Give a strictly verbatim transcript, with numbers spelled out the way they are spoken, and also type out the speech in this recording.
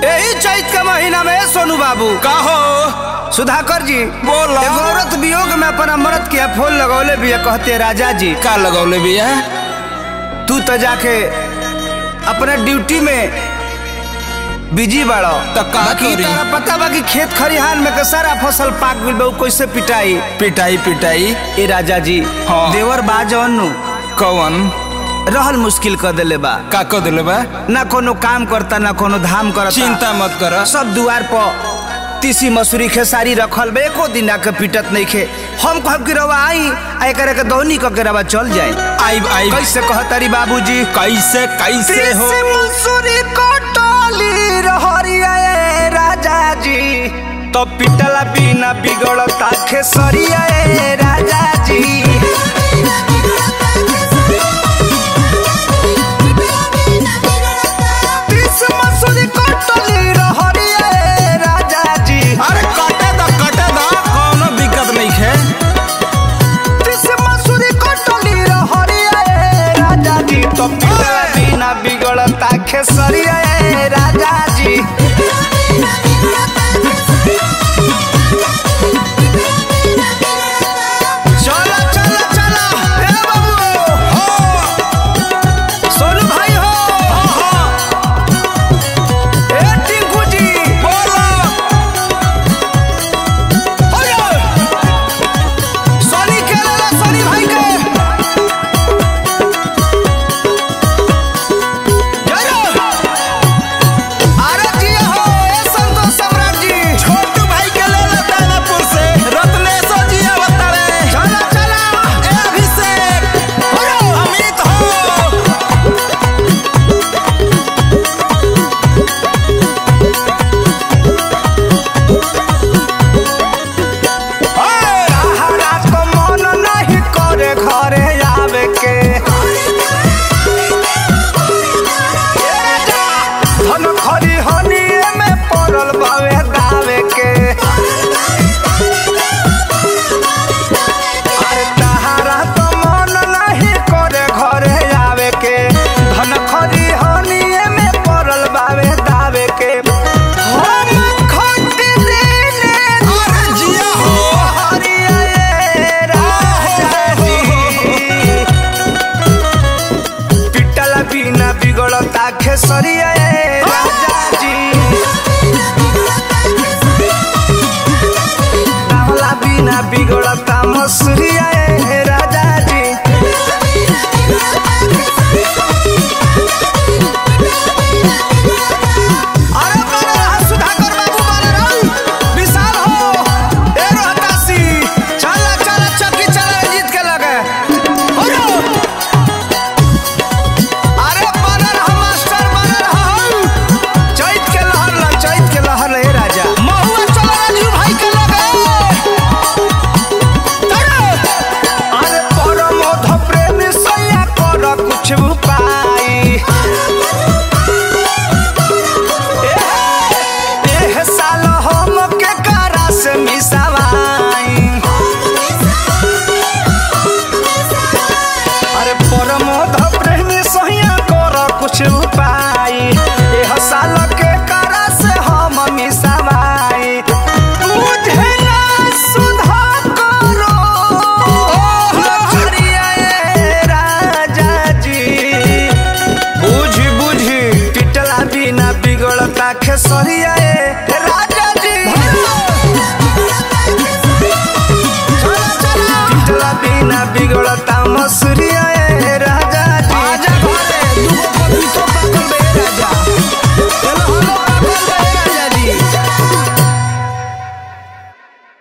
यही चैत के महीना में सोनू बाबू कहो सुधाकर जी बोलो। एगो औरत वियोग में अपन अमृत किया फूल लगौले भी कहते राजा जी का लगौले बिया तू तो जाके अपने ड्यूटी में बिजी बाड़ो तो का बाकी करी? तारा पता बा कि खेत खरिहान में के सारा फसल पाक गइल बा, उ कैसे पिटाई पिटाई पिटाई ए राजा जी हाँ। देवर बाजनु कौन रहल मुश्किल कर देले बा का कर दिले बा ना कोनो काम करता ना कोनो धाम करता। चिंता मत कर सब दुआर पर तीसी मसूरी खेसारी रखल बे एको दिन आके पिटत नहीं खे। हम कहब कि रवा आई आ एकरे के दौनी क के रवा चल जाए आई आई कैसे कहतारी बाबूजी कैसे कैसे हो तीसी मसूरी कटली रहरिया ए राजा जी तो पिटला बिना बिगड़ता खेसरिया ए राजा जी तीसी मसूरी कटली रहरिया ए राजा जी अरे कटे दा कटे दा कोनो दिक्कत नहीं है तीसी मसूरी कटली रहरिया ए राजा जी तो पिटला बिना बिगड़ता खेसरिया ए राजा जी चला चला चला ए बाबू हो सोनू भाई हो हो ए टिंकू जी बोलो ओयो सोनी खेला सोनी भाई के जय हो अरे जी हो ए संतोष सम्राट जी छोटू भाई के ले ले दानापुर से रत्नेश्वर जी अवतारे चला चला ए अभिषेक ओयो अमित हो हरा को मन नहीं करे घरे आवे के धन खरी हनिए में पड़ल बावे दावे के अरे तहारा तो मन नहीं करे घरे आवे के धन खरी हनिए में पड़ल बावे दावे के हम खट देने अरे जिया हो हरिया ए राजा जी पिटला बिना बिगड़ता खेसरिया ए राजा जी डावला बिना बिगड़ता मसूरिया ए राजा जी अरे बड़ा रहा सुधाकर बाबू बड़ा रहा विशाल हो ए रोहतासी चला चला चक्की चला जीत के लगे ओयो अरे बड़ा रहा मास्टर बड़ा रहा हो चैत के लहर ला चैत के लहर ले राजा महुआ चला राजू भाई के लगे अरे परम प्रेम सैया कर कुछ उपाय एह साल हम के करा से मिसावाई अरे परमोध प्रेमी सहिया कर कुछ उपाय एह साल के करा से हम मिसावाई बुझे ना सुधा करो हरिया ए राजा जी बुझी बुझी पिटला बिना बिगड़ता खेसरिया ए राजा जी चला चला पिटला बिना बिगड़ता मसूरिया